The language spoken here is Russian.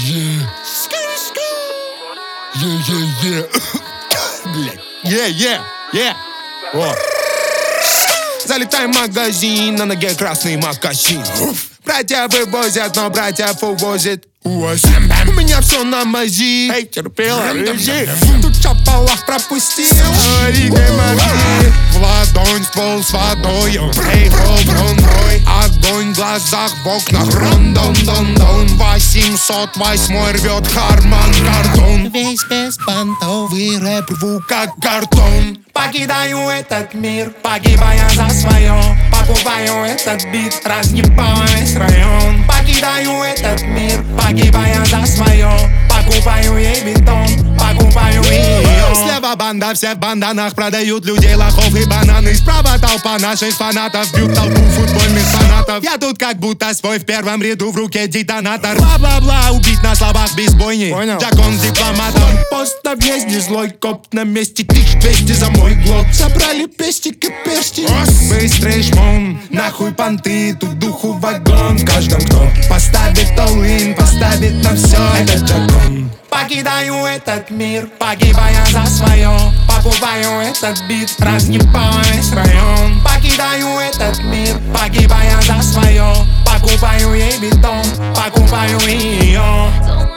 Залетай в магазин, на ноге красный мокасин. Братья вывозят, но братьев увозит. У меня все на мази. Эй, терпела, тут шапалах пропустил. В ладонь ствол с водою. Эй, мой огонь в глазах, в окнах. Рон-дон-дон-дон. 808 рвет карман картон. Весь без понтовый рэп рву как картон. Покидаю этот мир, погибая за свое. Покупаю этот бит, разгибая весь район. Покидаю этот мир, погибая за свое. Покупаю ей бетон, покупаю ее. Слева банда, все в банданах продают людей, лохов и бананы. Справа толпа наших фанатов, бьют толпу футбольных фанатов. Я тут как будто свой в первом ряду, в руке детонатор. Бла-бла-бла, убить на словах без бойни. Джакон с дипломатом. Пост на въезде, злой коп на месте. 1200 за мой глот. Собрали пестик и персти. Быстрый шмон, нахуй понты, тут духу вагон. В каждом, кто поставит all-in, поставит на все этот джакон. Покидаю этот мир, погибая за свое. Покупаю этот бит, разгибая весь район. Покидаю этот мир, погибая за свое. Покупаю ей бетон, покупаю ее.